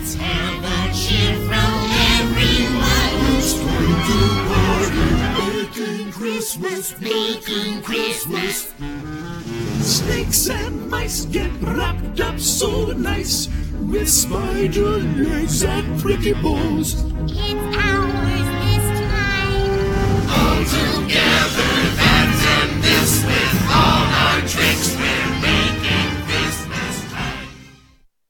Let's have a cheer from everyone who's going to party. Making Christmas, making Christmas. Snakes and mice get wrapped up so nice with spider legs and pretty bows. It's